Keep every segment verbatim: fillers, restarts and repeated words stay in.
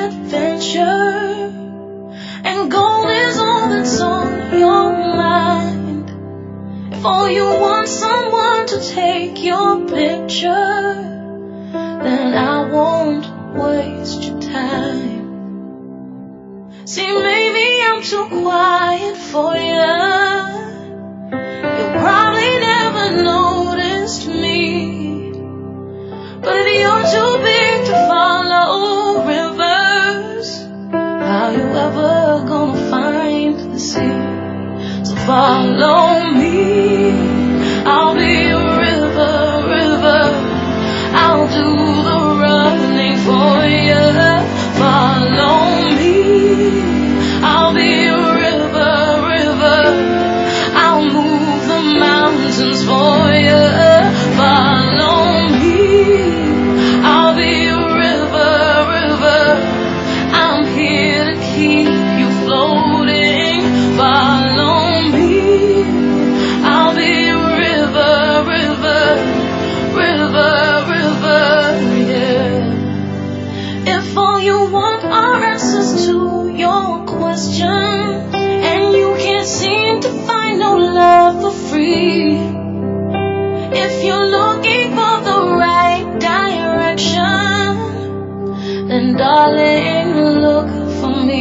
adventure, and gold is all that's on your mind. If all you want someone to take your picture, then I won't waste your time. See, maybe I'm too quiet for you. You probably never noticed me, but if you're too big to follow rivers, how you ever gonna find the sea? So follow me, I'll be a river, river. I'll do the running for you. Follow me, I'll be a river, river. I'll move the mountains for you. Follow me, I'll be a river, river. I'm here to keep you floating. Follow me, I'll be a river, river, river, river, yeah. If all you want are answers to your questions, and you can't seem to find no love for free, if you're looking for the right direction, then darling, look for me.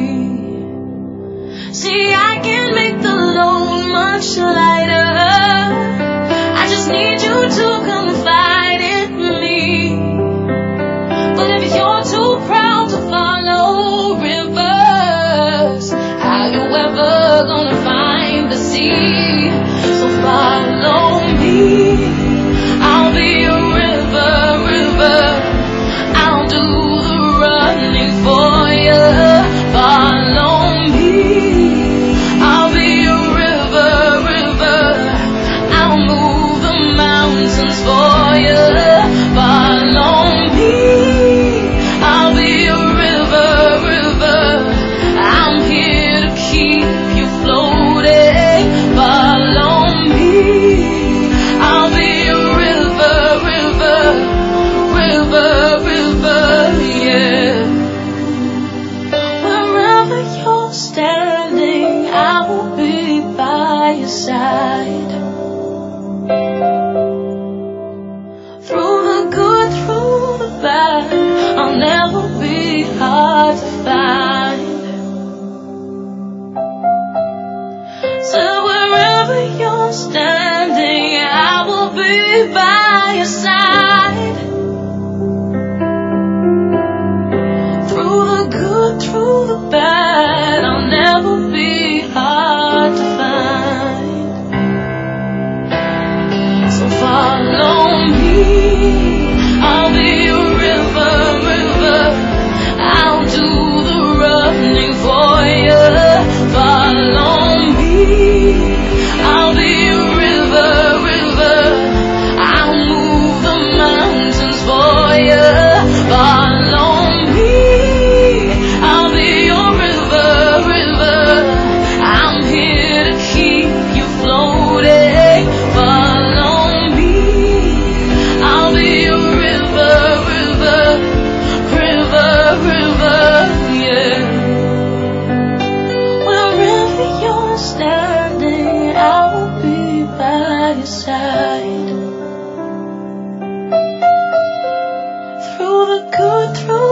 See, I can make the load much lighter. I just need you to confide in me. But if you're too proud to follow rivers, how you ever gonna find the sea? So follow me, I'll be a river, river. I'll do the running for you. Follow me, I'll be a river, river. I'll move the mountains for you. Follow me, I'll be a river, river. I'm here to keep you floating. Follow me, I'll be a river, river, river, river, yeah. Wherever you're standing, I will be by your side. Through the good, through the bad, I'll never be hard to find. So wherever you're standing, I will be by your side. Through the good, through the bad, I'll never be hard to find. So follow me, I'll be a river, river. I'll do the running for you. Follow me, I'll be a river, river. I'll move the mountains for you. Follow me, I'll be your river, river. I'm here to keep you floating. Follow me, I'll be a river, river, river, river, yeah. Wherever you're standing, I will be by your side. Through the good, through